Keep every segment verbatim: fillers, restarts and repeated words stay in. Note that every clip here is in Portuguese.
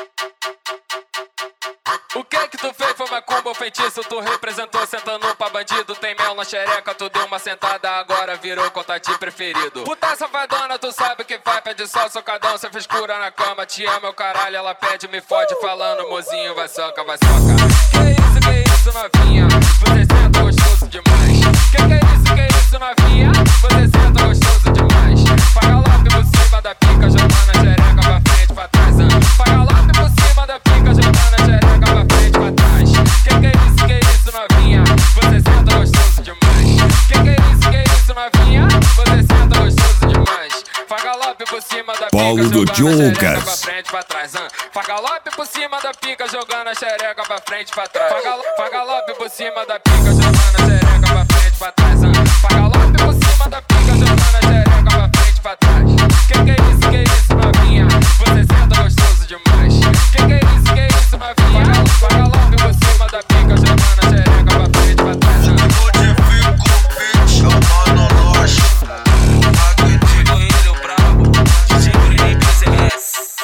O que que tu fez foi macumba ou feitiço? Tu representou sentando pra bandido. Tem mel na xereca, tu deu uma sentada, agora virou contatinho preferido. Puta safadona, tu sabe o que faz, pede só socadão. Cê fez cura na cama, te ama o caralho. Ela pede, me fode, falando mozinho, vai soca, vai soca. Que isso, que isso, novinha? Você senta gostoso demais. Que que é isso, que isso, novinha? Você senta gostoso demais. Paga logo por cima da pica, jogando a xereca pra frente, pra trás. Paga logo por cima da pica, jogando a xereca pra frente, pra trás. Que que é isso, que isso, novinha? Você senta gostoso demais. Que que é isso, que isso, novinha? Você senta gostoso demais. Paga logo por cima da pica, Paulo do jogando a xereca Jocas. pra frente, pra trás. Paga logo por cima da pica, jogando a xereca pra frente, pra trás. Paga logo por cima da pica, jogando a xereca pra frente, pra trás. Paga logo por cima da pica, jogando a xereca pra frente, pra trás. Que que é isso, que isso, novinha? Você senta gostoso demais. Que que é isso, que isso, novinha? Paga logo por cima da pica, jogando a xereca pra frente, pra trás. Modifico o beat, chamando loja. Acredito ele, o brabo. D J Bruninho P C S.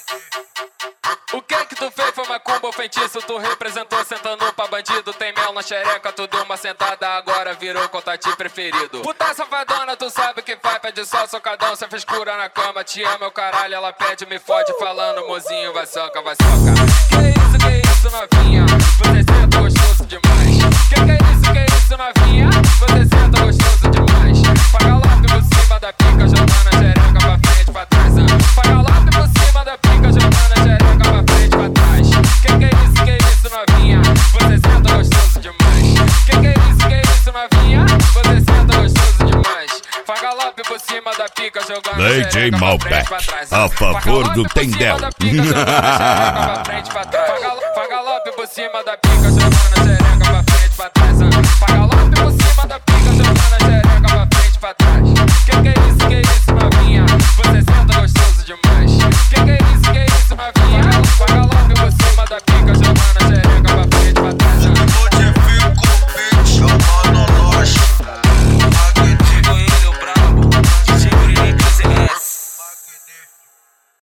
O que que tu fez foi macumba ou feitiço? Tu representou sentando pra bandido. Tem mel na xereca, tu deu uma sentada, agora virou contatinho preferido. Puta safadona, tu sabe o que faz, pede só socadão. Cê fez cura na cama, te ama o caralho. Ela pede, me fode, falando mozinho, vai soca, vai soca. Que isso, que isso, novinha? Você senta gostoso demais. Que que é isso, que isso, novinha? Você senta gostoso demais. Paga logo por cima da pica, jogando a xereca pra frente, pra trás. Paga logo por cima da pica, jogando a xereca pra frente, pra trás. Que que é isso, que isso, novinha? Você senta gostoso demais. Que que é isso, que isso, novinha? Você senta gostoso demais. Paga logo por cima da pica, jogando a D J xereca pra Malbec, frente, pra trás. a favor Paga logo do por cima Tendel. da pica, jogando a xereca pra frente, pra trás. Paga, paga logo por cima da pica, jogando a xereca